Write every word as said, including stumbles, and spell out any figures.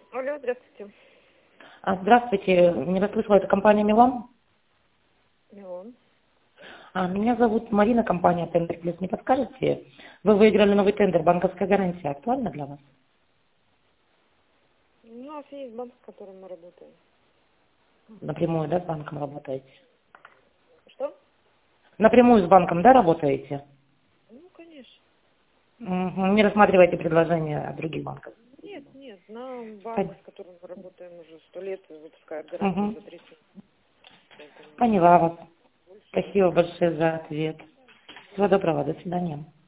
Алло, здравствуйте. А, Здравствуйте, не расслышала, это компания «Милан». Милон. А, Меня зовут Марина, компания «Тендер Плюс». Не подскажете? Вы выиграли новый тендер, банковская гарантия. Актуальна для вас? У нас есть банк, с которым мы работаем. Напрямую, да, с банком работаете? Что? Напрямую с банком, да, работаете? Ну, конечно. Мгм. Не рассматриваете предложения от других банков? Нет, нет, нам банк, Пон- с которым мы работаем уже сто лет, выпускает гарантию Мгм. за тридцать. Поэтому Поняла вас. больше нет. Спасибо большое за ответ. Всего доброго, до свидания.